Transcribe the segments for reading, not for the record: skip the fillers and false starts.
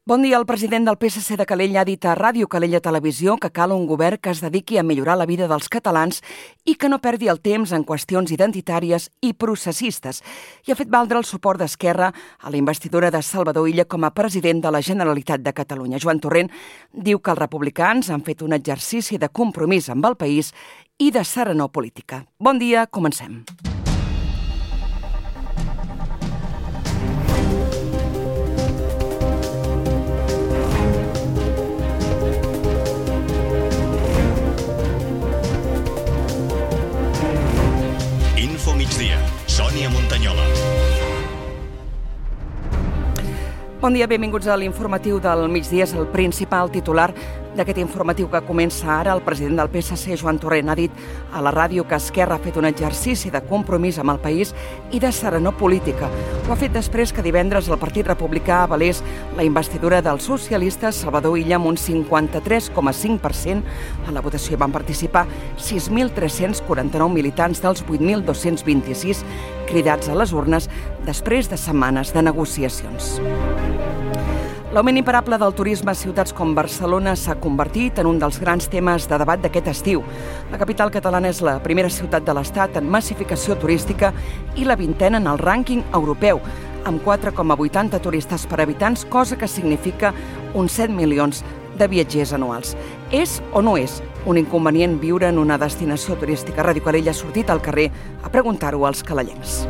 Bon dia. El president del PSC de Calella ha dit a Ràdio Calella Televisió que cal un govern que es dediqui a millorar la vida dels catalans i que no perdi el temps en qüestions identitàries i processistes. I ha fet valdre el suport d'Esquerra a la investidura de Salvador Illa com a president de la Generalitat de Catalunya. Joan Torrent diu que els republicans han fet un exercici de compromís amb el país i de serenor política. Bon dia, comencem. Migdia, Sònia Montanyola. Bon dia, benvinguts a l'informatiu del migdia. És el principal titular d'aquest informatiu que comença ara. El president del PSC, Joan Torrent, ha dit a la ràdio que Esquerra ha fet un exercici de compromís amb el país i de serenor política. Ho ha fet després que divendres el Partit Republicà avalés la investidura del socialista Salvador Illa amb un 53,5%. A la votació van participar 6.349 militants dels 8.226 cridats a les urnes després de setmanes de negociacions. L'augment imparable del turisme a ciutats com Barcelona s'ha convertit en un dels grans temes de debat d'aquest estiu. La capital catalana és la primera ciutat de l'Estat en massificació turística i la 20ª en el rànquing europeu, amb 4,80 turistes per habitants, cosa que significa uns 7 milions de viatgers anuals. És o no és un inconvenient viure en una destinació turística? Ràdio Calella ha sortit al carrer a preguntar-ho als calellencs.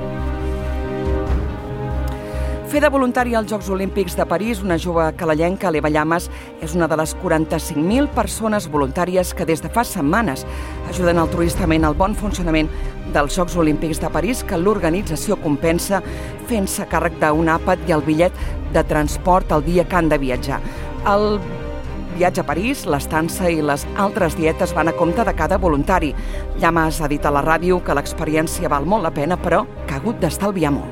Fer de voluntari als Jocs Olímpics de París, una jove calellenca, l'Eva Llamas, és una de les 45.000 persones voluntàries que des de fa setmanes ajuden altruistament al bon funcionament dels Jocs Olímpics de París, que l'organització compensa fent-se càrrec d'un àpat i el bitllet de transport el dia que han de viatjar. El viatge a París, l'estança i les altres dietes van a compte de cada voluntari. Llamas ha dit a la ràdio que l'experiència val molt la pena, però que ha hagut d'estalviar molt.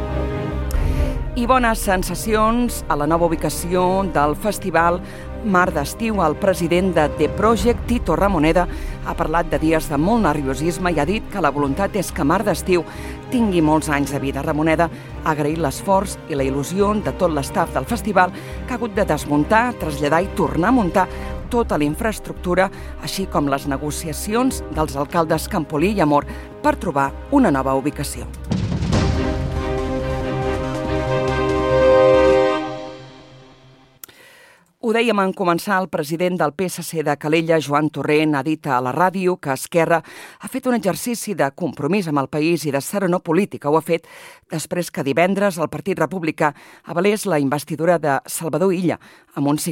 I bones sensacions a la nova ubicació del festival Mar d'Estiu. El president de The Project, Tito Ramoneda, ha parlat de dies de molt nerviosisme i ha dit que la voluntat és que Mar d'Estiu tingui molts anys de vida. Ramoneda ha agraït l'esforç i la il·lusió de tot l'estaf del festival, que ha hagut de desmuntar, traslladar i tornar a muntar tota la infraestructura, així com les negociacions dels alcaldes Campolí i Amor per trobar una nova ubicació. Ho dèiem en començar, el president del PSC de Calella, Joan Torrent, ha dit a la ràdio que Esquerra ha fet un exercici de compromís amb el país i de serenor política. Ho ha fet després que divendres el Partit Republicà avalés la investidura de Salvador Illa amb un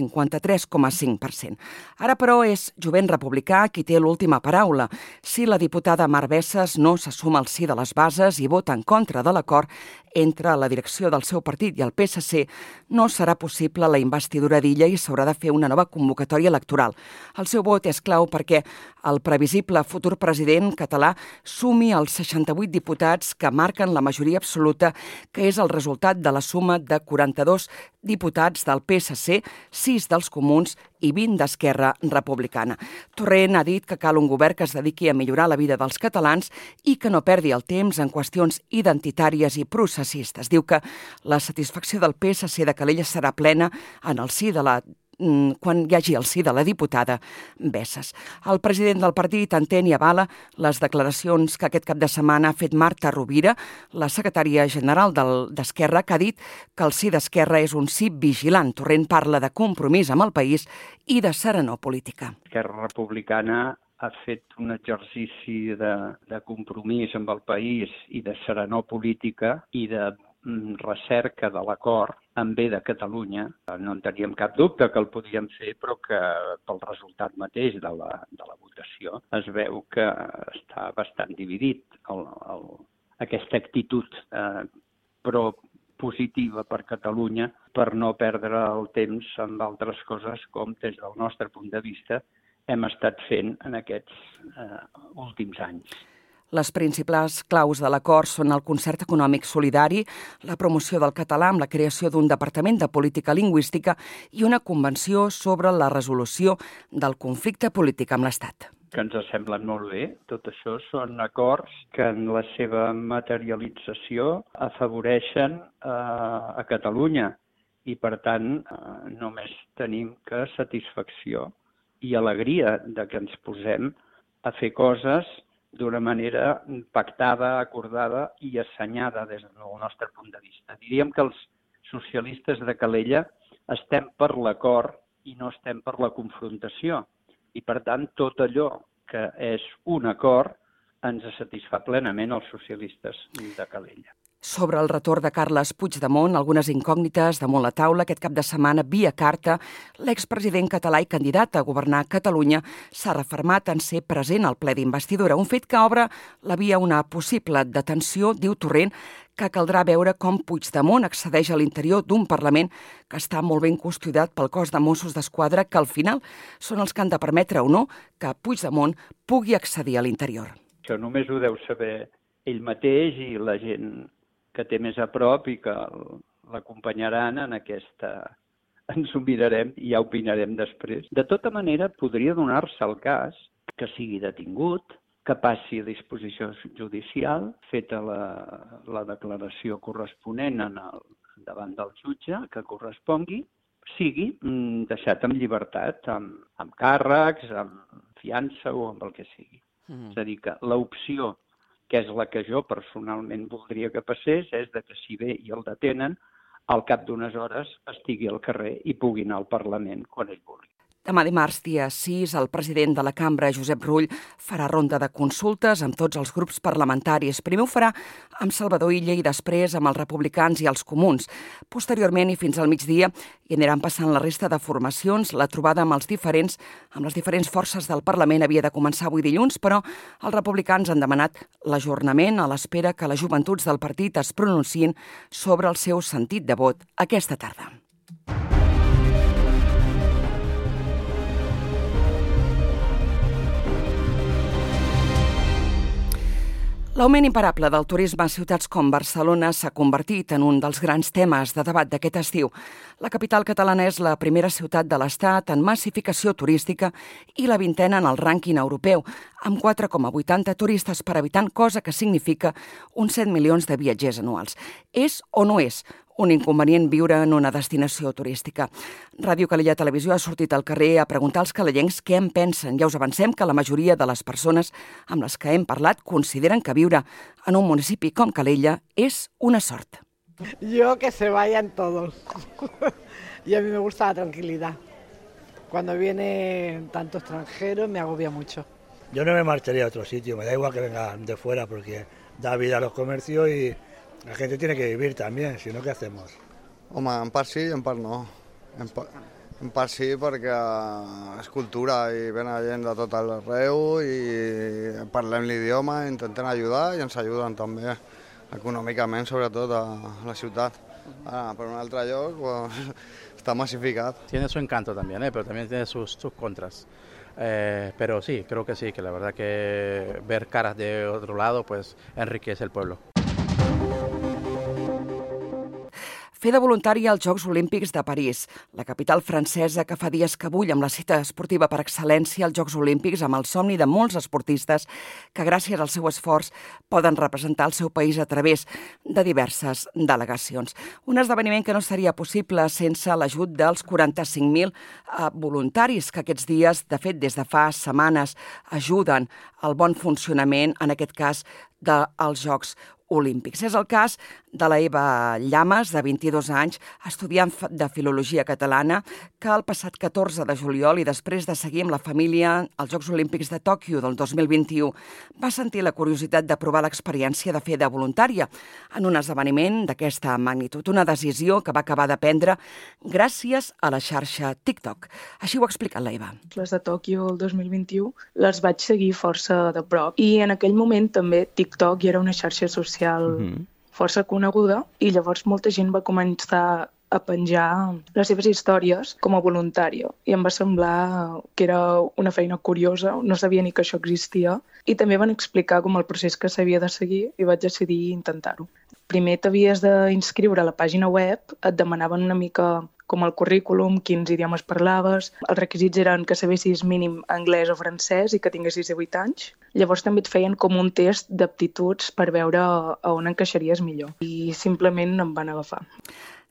53,5%. Ara, però, és Jovent Republicà qui té l'última paraula. Si la diputada Mar Bessas no s'assuma al sí de les bases i vota en contra de l'acord entre la direcció del seu partit i el PSC, no serà possible la investidura d'Illa i s'haurà de fer una nova convocatòria electoral. El seu vot és clau perquè el previsible futur president català sumi els 68 diputats que marquen la majoria absoluta, que és el resultat de la suma de 42 diputats del PSC, 6 dels Comuns i 20 d'Esquerra Republicana. Torrent ha dit que cal un govern que es dediqui a millorar la vida dels catalans i que no perdi el temps en qüestions identitàries i processistes. Diu que la satisfacció del PSC de Calella serà plena en el sí de quan hi hagi el sí de la diputada Bessas. El president del partit entén i avala les declaracions que aquest cap de setmana ha fet Marta Rovira, la secretària general d'Esquerra, que ha dit que el sí d'Esquerra és un sí vigilant. Torrent parla de compromís amb el país i de serenor política. Esquerra Republicana ha fet un exercici de compromís amb el país i de serenor política i de recerca de l'acord en bé de Catalunya. No en teníem cap dubte que el podíem fer, però que pel resultat mateix de la votació es veu que està bastant dividit aquesta actitud però positiva per Catalunya, per no perdre el temps amb altres coses com, des del nostre punt de vista, hem estat fent en aquests últims anys. Les principals claus de l'acord són el concert econòmic solidari, la promoció del català amb la creació d'un departament de política lingüística i una convenció sobre la resolució del conflicte polític amb l'Estat. Que ens semblen molt bé. Tot això són acords que en la seva materialització afavoreixen a Catalunya i per tant només tenim que satisfacció i alegria de que ens posem a fer coses d'una manera pactada, acordada i assenyada des del nostre punt de vista. Diríem que els socialistes de Calella estem per l'acord i no estem per la confrontació. I, per tant, tot allò que és un acord ens satisfà plenament els socialistes de Calella. Sobre el retorn de Carles Puigdemont, algunes incògnites damunt la taula. Aquest cap de setmana, via carta, l'expresident català i candidat a governar Catalunya s'ha refermat en ser present al ple d'investidura, un fet que obre la via a una possible detenció, diu Torrent, que caldrà veure com Puigdemont accedeix a l'interior d'un Parlament que està molt ben custodiat pel cos de Mossos d'Esquadra, que al final són els que han de permetre o no que Puigdemont pugui accedir a l'interior. Això només ho deu saber ell mateix i la gent que té més a prop i que l'acompanyaran en aquesta... Ens ho mirarem i ja opinarem després. De tota manera, podria donar-se el cas que sigui detingut, que passi a disposició judicial, feta la declaració corresponent davant del jutge, que correspongui, sigui deixat en llibertat, amb càrrecs, amb fiança o amb el que sigui. És a dir, que l'opció que és la que jo personalment voldria que passés, és de que si ve i el detenen, al cap d'unes hores estigui al carrer i pugui anar al Parlament quan ell vulgui. Demà dimarts, dia 6, el president de la Cambra, Josep Rull, farà ronda de consultes amb tots els grups parlamentaris. Primer ho farà amb Salvador Illa i després amb els republicans i els comuns. Posteriorment i fins al migdia hi aniran passant la resta de formacions. La trobada amb les diferents forces del Parlament havia de començar avui dilluns, però els republicans han demanat l'ajornament a l'espera que les joventuts del partit es pronunciïn sobre el seu sentit de vot aquesta tarda. L'augment imparable del turisme a ciutats com Barcelona s'ha convertit en un dels grans temes de debat d'aquest estiu. La capital catalana és la primera ciutat de l'Estat en massificació turística i la 20ª en el rànquing europeu, amb 4,80 turistes per habitant, cosa que significa uns 7 milions de viatgers anuals. És o no és un inconvenient viure en una destinació turística? Ràdio Calella Televisió ha sortit al carrer a preguntar als calellencs què en pensen. Ja us avancem que la majoria de les persones amb les que hem parlat consideren que viure en un municipi com Calella és una sort. Yo que se vayan todos. Y a mí me gusta la tranquilidad. Cuando viene tanto extranjero me agobia mucho. Yo no me marcharía a otro sitio, me da igual que vengan de fuera porque da vida a los comercios y la gente tiene que vivir también, si no, ¿qué hacemos? Home, en part sí i en part no. En part sí perquè és cultura i ven gent de tot arreu i parlem l'idioma, intentem ajudar i ens ajuden també econòmicament, sobretot a la ciutat. Per un altre lloc pues, està massificat. Tiene su encanto también, pero también tiene sus contras. Pero sí, creo que sí, que la verdad que ver caras de otro lado pues enriquece el pueblo. Fer de voluntari als Jocs Olímpics de París, la capital francesa que fa dies que bull amb la cita esportiva per excel·lència als Jocs Olímpics, amb el somni de molts esportistes que gràcies al seu esforç poden representar el seu país a través de diverses delegacions. Un esdeveniment que no seria possible sense l'ajut dels 45.000 voluntaris que aquests dies, de fet des de fa setmanes, ajuden al bon funcionament, en aquest cas, dels Jocs Olímpics. És el cas de la Eva Llamas, de 22 anys, estudiant de Filologia Catalana, que el passat 14 de juliol i després de seguir amb la família als Jocs Olímpics de Tòquio del 2021 va sentir la curiositat de provar l'experiència de fer de voluntària en un esdeveniment d'aquesta magnitud, una decisió que va acabar de prendre gràcies a la xarxa TikTok. Així ho ha explicat la Eva. Les de Tòquio el 2021 les vaig seguir força de prop i en aquell moment també TikTok era una xarxa social força coneguda i llavors molta gent va començar a penjar les seves històries com a voluntària i em va semblar que era una feina curiosa, no sabia ni que això existia i també van explicar com el procés que s'havia de seguir i vaig decidir intentar-ho. Primer t'havies d'inscriure a la pàgina web, et demanaven una mica com el currículum, quins idiomes parlaves. Els requisits eren que sabessis mínim anglès o francès i que tinguessis 18 anys. Llavors també et feien com un test d'aptituds per veure a on encaixaries millor. I simplement em van agafar.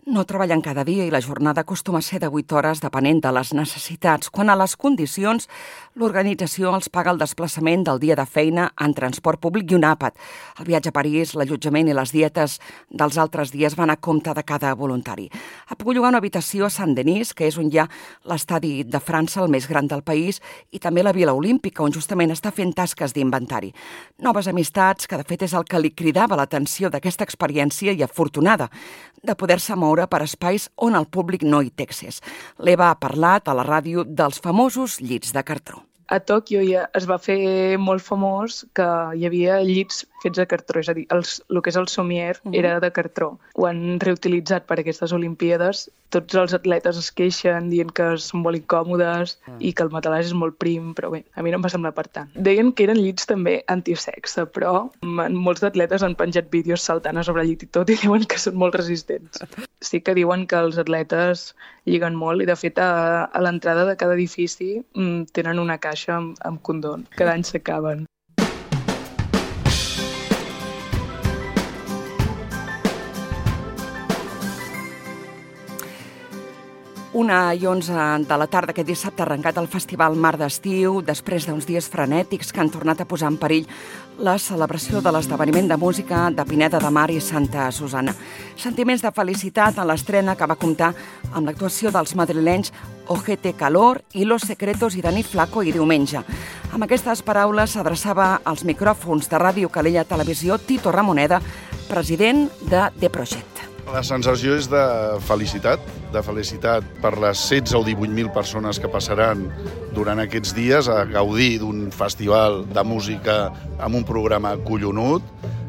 No treballen cada dia i la jornada acostuma a ser de 8 hores depenent de les necessitats. Quan a les condicions, l'organització els paga el desplaçament del dia de feina en transport públic i un àpat. El viatge a París, l'allotjament i les dietes dels altres dies van a compte de cada voluntari. Ha pogut llogar una habitació a Saint-Denis, que és on hi ha l'estadi de França, el més gran del país, i també la Vila Olímpica, on justament està fent tasques d'inventari. Noves amistats, que de fet és el que li cridava l'atenció d'aquesta experiència i afortunada de poder-se moure per espais on el públic no hi té accés. L'Eva ha parlat a la ràdio dels famosos llits de cartró. A Tòquio ja es va fer molt famós que hi havia llits fets de cartró, és a dir, el que és el somier era de cartró. Ho han reutilitzat per aquestes Olimpíades. Tots els atletes es queixen dient que són molt incòmodes i que el matalàs és molt prim, però bé, a mi no em va semblar per tant. Deien que eren llits també antisexe, però molts atletes han penjat vídeos saltant a sobre el llit i tot i diuen que són molt resistents. Sí que diuen que els atletes lliguen molt i de fet a l'entrada de cada edifici tenen una caixa amb condons. Cada any s'acaben. Una i 11 de la tarda aquest dissabte ha arrencat el Festival Mar d'Estiu després d'uns dies frenètics que han tornat a posar en perill la celebració de l'esdeveniment de música de Pineda de Mar i Santa Susana. Sentiments de felicitat en l'estrena que va comptar amb l'actuació dels madrilenys Ojete Calor i Los Secretos i Dani Flaco i diumenge. Amb aquestes paraules s'adreçava als micròfons de Ràdio Calella Televisió Tito Ramoneda, president de The Project. La sensació és de felicitat per les 16 o 18.000 persones que passaran durant aquests dies a gaudir d'un festival de música amb un programa collonut.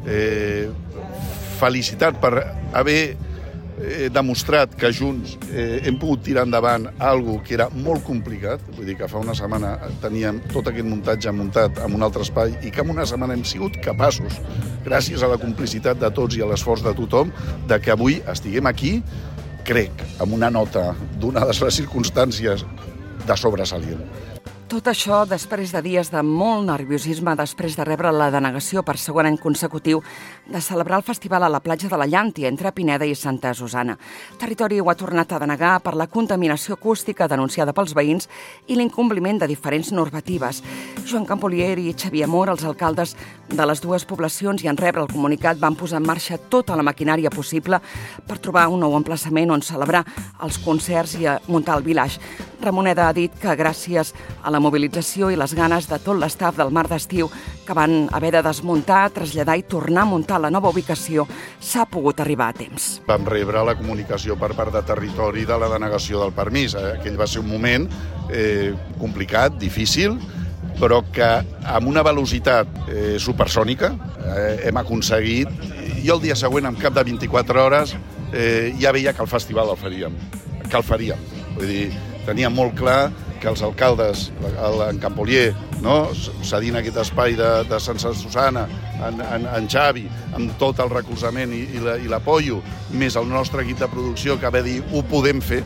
Felicitat per haver demostrat que junts hem pogut tirar endavant alguna que era molt complicat, vull dir que fa una setmana teníem tot aquest muntatge muntat en un altre espai i que en una setmana hem sigut capaços, gràcies a la complicitat de tots i a l'esforç de tothom, de que avui estiguem aquí, crec, amb una nota, donades les circumstàncies, de sobresalient. Tot això després de dies de molt nerviosisme després de rebre la denegació per segon any consecutiu de celebrar el festival a la platja de la Llàntia entre Pineda i Santa Susana. Territori ho ha tornat a denegar per la contaminació acústica denunciada pels veïns i l'incompliment de diferents normatives. Joan Campolier i Xavier Mor, els alcaldes de les dues poblacions, i en rebre el comunicat van posar en marxa tota la maquinària possible per trobar un nou emplaçament on celebrar els concerts i muntar el village. Ramoneda ha dit que gràcies a la mobilització i les ganes de tot l'estaf del Mar d'Estiu que van haver de desmuntar, traslladar i tornar a muntar la nova ubicació, s'ha pogut arribar a temps. Vam rebre la comunicació per part de territori de la denegació del permís. Aquell va ser un moment complicat, difícil, però que amb una velocitat supersònica hem aconseguit, i el dia següent, en cap de 24 hores, ja veia que el festival el faríem. Vull dir, teníem molt clar que els alcaldes, en Campolier, no? Cedint aquest espai de Santa Susana, en Xavi, amb tot el recolzament i l'apoyo, més el nostre equip de producció que va dir ho podem fer.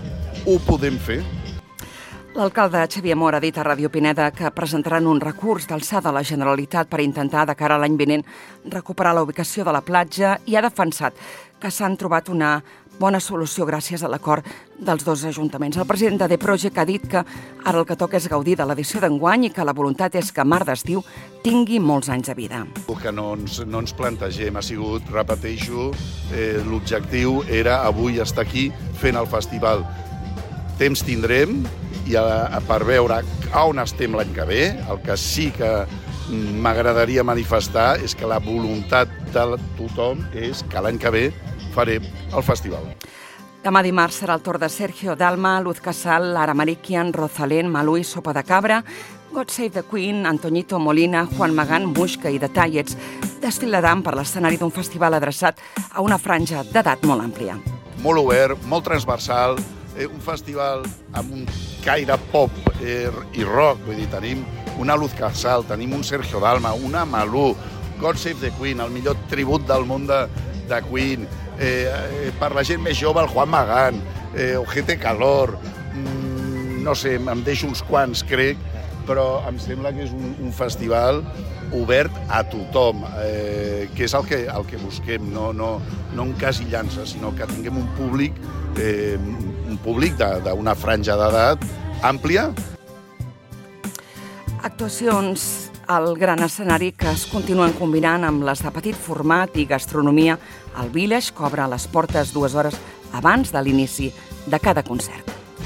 L'alcalde Xavier Mor ha dit a Ràdio Pineda que presentaran un recurs d'alçada a la Generalitat per intentar, de cara a l'any vinent, recuperar la ubicació de la platja i ha defensat que s'han trobat una bona solució gràcies a l'acord dels dos ajuntaments. El president de The Project ha dit que ara el que toca és gaudir de l'edició d'enguany i que la voluntat és que Mar d'Estiu tingui molts anys de vida. El que no ens plantegem ha sigut, repeteixo, l'objectiu era avui estar aquí fent el festival. Temps tindrem i per veure on estem l'any que ve. El que sí que m'agradaria manifestar és que la voluntat de tothom és que l'any que ve farem el festival. Demà dimarts serà el torn de Sergio Dalma, Luz Casal, Lara Marikian, Rosalén, Malú i Sopa de Cabra, God Save the Queen, Antoñito Molina, Juan Magán, Muixca i The Tallets desfilaran per l'escenari d'un festival adreçat a una franja d'edat molt àmplia. Molt obert, molt transversal, un festival amb un caire pop i rock, vull dir, tenim una Luz Casal, tenim un Sergio Dalma, una Malú, God Save the Queen, el millor tribut del món de Queen, per la gent més jove, el Juan Magán, Ojete Calor, no sé, em deixo uns quants, crec, però em sembla que és un festival obert a tothom, que és el que busquem, no encasillant-se, sinó que tinguem un públic d'una franja d'edat àmplia. Actuacions al gran escenari que es continuen combinant amb les de petit format i gastronomia. El Village cobra les portes 2 hores abans de l'inici de cada concert.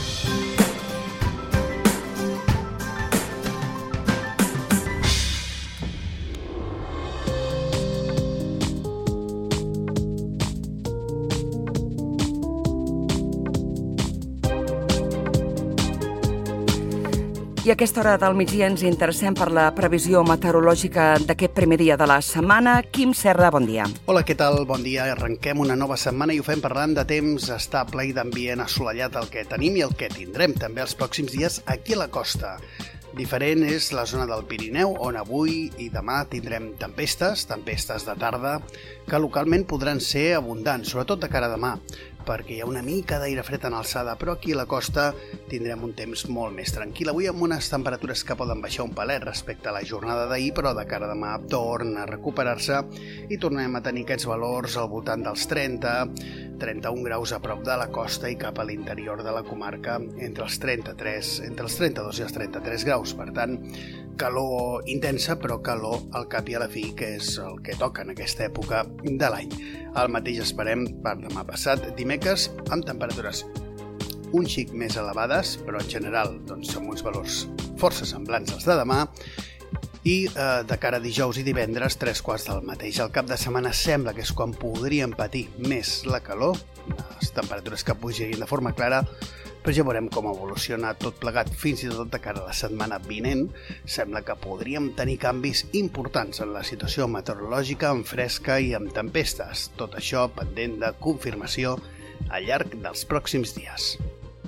I a aquesta hora del migdia ens interessem per la previsió meteorològica d'aquest primer dia de la setmana. Quim Serra, bon dia. Hola, què tal? Bon dia. Arrenquem una nova setmana i ho fem parlant de temps estable i d'ambient assolellat, el que tenim i el que tindrem també els pròxims dies aquí a la costa. Diferent és la zona del Pirineu, on avui i demà tindrem tempestes de tarda, que localment podran ser abundants, sobretot de cara a demà, perquè hi ha una mica d'aire fred en alçada, però aquí a la costa tindrem un temps molt més tranquil. Avui amb unes temperatures que poden baixar un palet respecte a la jornada d'ahir, però de cara a demà torna a recuperar-se i tornem a tenir aquests valors al voltant dels 31 graus a prop de la costa i cap a l'interior de la comarca entre els 32 i els 33 graus. Per tant, calor intensa, però calor al cap i a la fi, que és el que toca en aquesta època de l'any. El mateix esperem per demà passat, dimecres, amb temperatures un xic més elevades, però en general són uns valors força semblants als de demà, i de cara a dijous i divendres, 3/4 del mateix. El cap de setmana sembla que és quan podríem patir més la calor, les temperatures que pujarien de forma clara, però ja veurem com evoluciona tot plegat fins i tot de cara a la setmana vinent. Sembla que podríem tenir canvis importants en la situació meteorològica, amb fresca i amb tempestes. Tot això pendent de confirmació al llarg dels pròxims dies.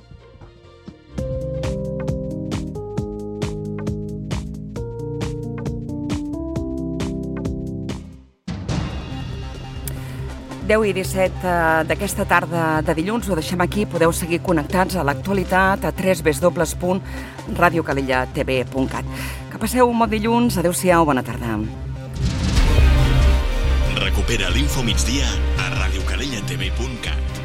Deu i 17 d'aquesta tarda de dilluns. Ho deixem aquí. Podeu seguir connectats a l'actualitat a www.radiocalellatv.cat. Que passeu un bon dilluns. Adéu-siau, bona tarda. Recupera l'Infomigdia a radiocalellatv.cat.